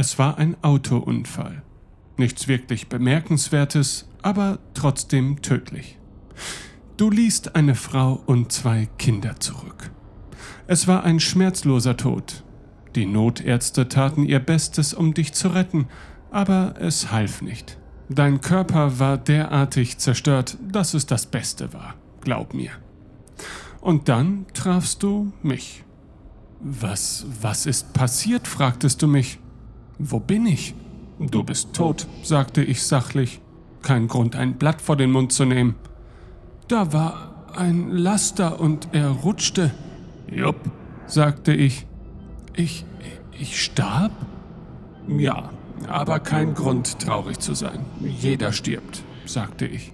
Es war ein Autounfall. Nichts wirklich Bemerkenswertes, aber trotzdem tödlich. Du ließt eine Frau und 2 Kinder zurück. Es war ein schmerzloser Tod. Die Notärzte taten ihr Bestes, um dich zu retten, aber es half nicht. Dein Körper war derartig zerstört, dass es das Beste war, glaub mir. Und dann trafst du mich. Was ist passiert, fragtest du mich. Wo bin ich? Du bist tot, sagte ich sachlich. Kein Grund, ein Blatt vor den Mund zu nehmen. Da war ein Laster und er rutschte. Jupp, sagte ich. Ich starb? Ja, aber kein Grund, traurig zu sein. Jeder stirbt, sagte ich.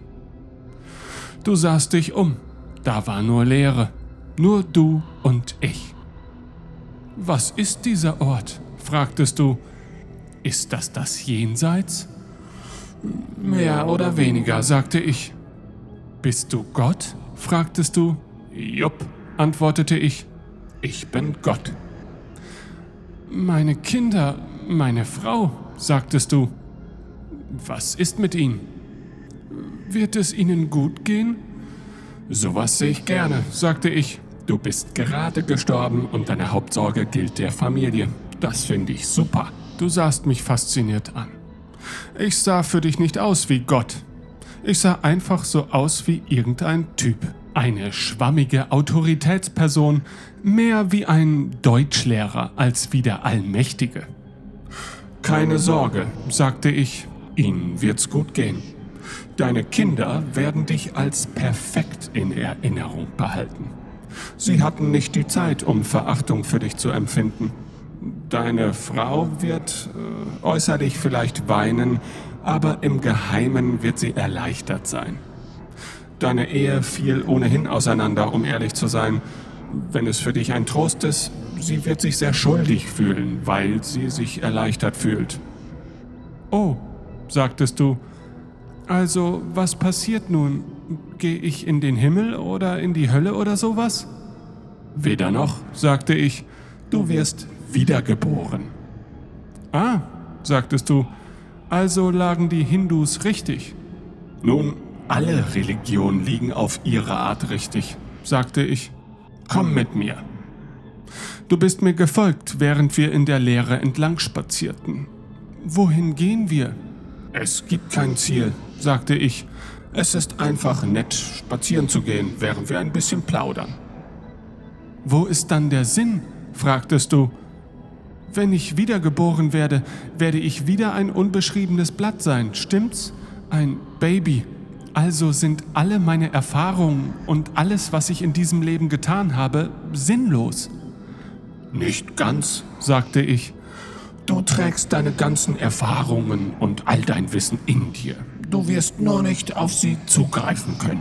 Du sahst dich um. Da war nur Leere. Nur du und ich. Was ist dieser Ort? Fragtest du. Ist das Jenseits? Mehr oder weniger, sagte ich. Bist du Gott? Fragtest du. Jupp, antwortete ich. Ich bin Gott. Meine Kinder, meine Frau, sagtest du. Was ist mit ihnen? Wird es ihnen gut gehen? Sowas sehe ich gerne, sagte ich. Du bist gerade gestorben und deine Hauptsorge gilt der Familie. Das finde ich super. Du sahst mich fasziniert an. Ich sah für dich nicht aus wie Gott. Ich sah einfach so aus wie irgendein Typ. Eine schwammige Autoritätsperson, mehr wie ein Deutschlehrer als wie der Allmächtige. Keine Sorge, sagte ich, ihnen wird's gut gehen. Deine Kinder werden dich als perfekt in Erinnerung behalten. Sie hatten nicht die Zeit, um Verachtung für dich zu empfinden. Deine Frau wird äußerlich vielleicht weinen, aber im Geheimen wird sie erleichtert sein. Deine Ehe fiel ohnehin auseinander, um ehrlich zu sein. Wenn es für dich ein Trost ist, sie wird sich sehr schuldig fühlen, weil sie sich erleichtert fühlt. Oh, sagtest du, also was passiert nun? Gehe ich in den Himmel oder in die Hölle oder sowas? Weder noch, sagte ich, du wirst wiedergeboren. Ah, sagtest du, also lagen die Hindus richtig. Nun, alle Religionen liegen auf ihre Art richtig, sagte ich. Komm mit mir. Du bist mir gefolgt, während wir in der Leere entlang spazierten. Wohin gehen wir? Es gibt kein Ziel, sagte ich. Es ist einfach nett, spazieren zu gehen, während wir ein bisschen plaudern. Wo ist dann der Sinn? Fragtest du. Wenn ich wiedergeboren werde, werde ich wieder ein unbeschriebenes Blatt sein, stimmt's? Ein Baby. Also sind alle meine Erfahrungen und alles, was ich in diesem Leben getan habe, sinnlos. Nicht ganz, sagte ich. Du trägst deine ganzen Erfahrungen und all dein Wissen in dir. Du wirst nur nicht auf sie zugreifen können.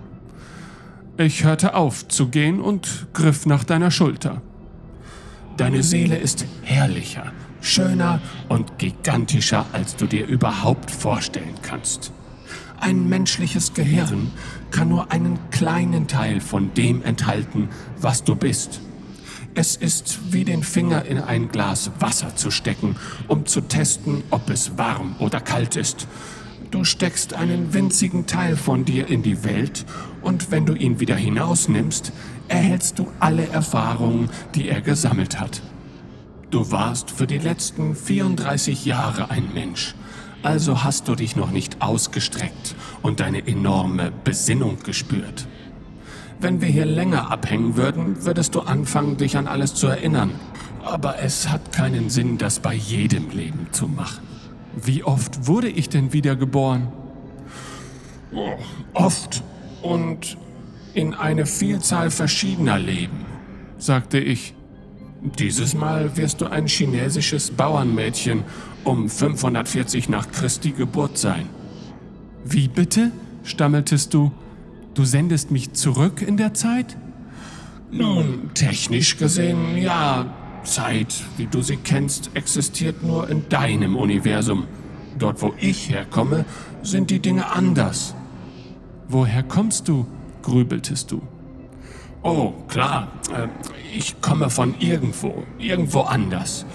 Ich hörte auf zu gehen und griff nach deiner Schulter. Deine Seele ist herrlicher, schöner und gigantischer, als du dir überhaupt vorstellen kannst. Ein menschliches Gehirn kann nur einen kleinen Teil von dem enthalten, was du bist. Es ist wie den Finger in ein Glas Wasser zu stecken, um zu testen, ob es warm oder kalt ist. Du steckst einen winzigen Teil von dir in die Welt und wenn du ihn wieder hinausnimmst, erhältst du alle Erfahrungen, die er gesammelt hat. Du warst für die letzten 34 Jahre ein Mensch, also hast du dich noch nicht ausgestreckt und deine enorme Besinnung gespürt. Wenn wir hier länger abhängen würden, würdest du anfangen, dich an alles zu erinnern. Aber es hat keinen Sinn, das bei jedem Leben zu machen. Wie oft wurde ich denn wiedergeboren? Oft und in eine Vielzahl verschiedener Leben, sagte ich. Dieses Mal wirst du ein chinesisches Bauernmädchen um 540 nach Christi Geburt sein. Wie bitte? Stammeltest du. Du sendest mich zurück in der Zeit? Nun, technisch gesehen, ja. Zeit, wie du sie kennst, existiert nur in deinem Universum. Dort, wo ich herkomme, sind die Dinge anders. Woher kommst du? Grübeltest du. Oh, klar. Ich komme von irgendwo anders.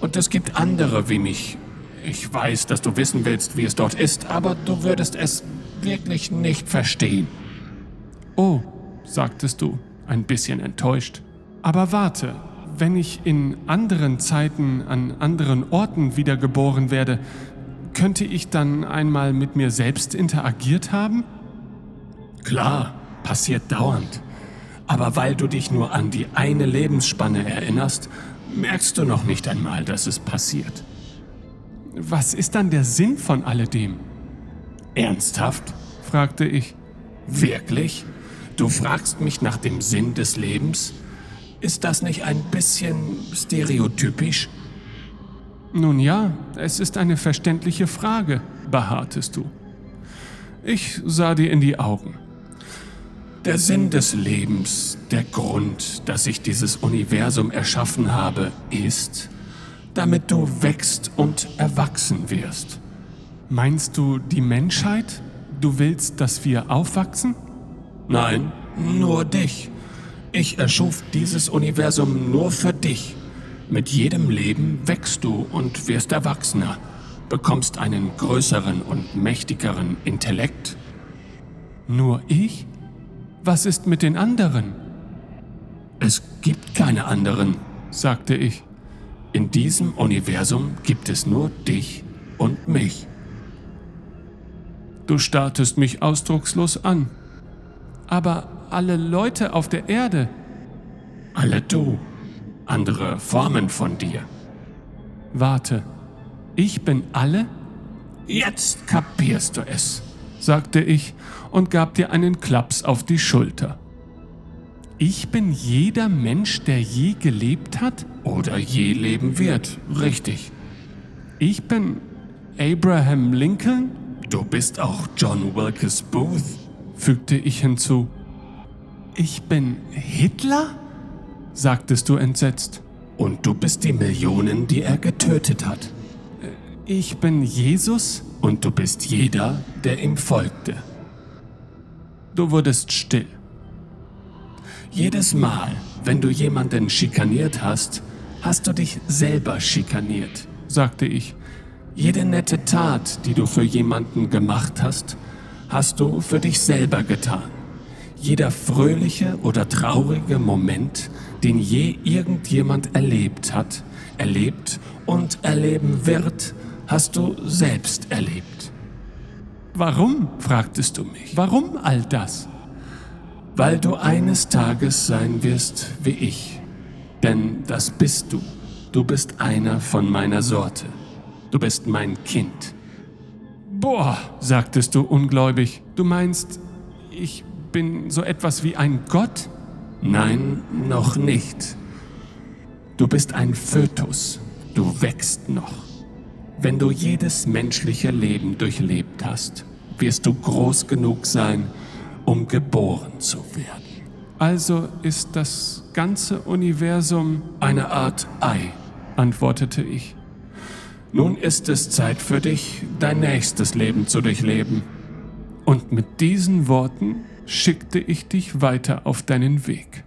Und es gibt andere wie mich. Ich weiß, dass du wissen willst, wie es dort ist, aber du würdest es wirklich nicht verstehen. Oh, sagtest du, ein bisschen enttäuscht. Aber warte, wenn ich in anderen Zeiten an anderen Orten wiedergeboren werde, könnte ich dann einmal mit mir selbst interagiert haben? Klar, passiert dauernd. Aber weil du dich nur an die eine Lebensspanne erinnerst, merkst du noch nicht einmal, dass es passiert. Was ist dann der Sinn von alledem? Ernsthaft? Fragte ich. Wirklich? Du fragst mich nach dem Sinn des Lebens? Ist das nicht ein bisschen stereotypisch? Nun ja, es ist eine verständliche Frage, beharrtest du. Ich sah dir in die Augen. Der Sinn des Lebens, der Grund, dass ich dieses Universum erschaffen habe, ist, damit du wächst und erwachsen wirst. Meinst du die Menschheit? Du willst, dass wir aufwachsen? Nein, nur dich. Ich erschuf dieses Universum nur für dich. Mit jedem Leben wächst du und wirst erwachsener, bekommst einen größeren und mächtigeren Intellekt. Nur ich? Was ist mit den anderen? Es gibt keine anderen, sagte ich. In diesem Universum gibt es nur dich und mich. Du starrtest mich ausdruckslos an. Aber alle Leute auf der Erde? Alle du. Andere Formen von dir. Warte, ich bin alle? Jetzt kapierst du es, sagte ich und gab dir einen Klaps auf die Schulter. Ich bin jeder Mensch, der je gelebt hat? Oder je leben wird, richtig. Ich bin Abraham Lincoln? Du bist auch John Wilkes Booth, fügte ich hinzu. Ich bin Hitler? Sagtest du entsetzt. Und du bist die Millionen, die er getötet hat. Ich bin Jesus? Und du bist jeder, der ihm folgte. Du wurdest still. Jedes Mal, wenn du jemanden schikaniert hast, hast du dich selber schikaniert, sagte ich. Jede nette Tat, die du für jemanden gemacht hast, hast du für dich selber getan. Jeder fröhliche oder traurige Moment, den je irgendjemand erlebt hat, erlebt und erleben wird, hast du selbst erlebt. Warum, fragtest du mich, warum all das? Weil du eines Tages sein wirst wie ich. Denn das bist du. Du bist einer von meiner Sorte. Du bist mein Kind. Boah, sagtest du ungläubig. Du meinst, ich bin so etwas wie ein Gott? Nein, noch nicht. Du bist ein Fötus. Du wächst noch. Wenn du jedes menschliche Leben durchlebt hast, wirst du groß genug sein, um geboren zu werden. Also ist das ganze Universum eine Art Ei, antwortete ich. Nun ist es Zeit für dich, dein nächstes Leben zu durchleben. Und mit diesen Worten schickte ich dich weiter auf deinen Weg.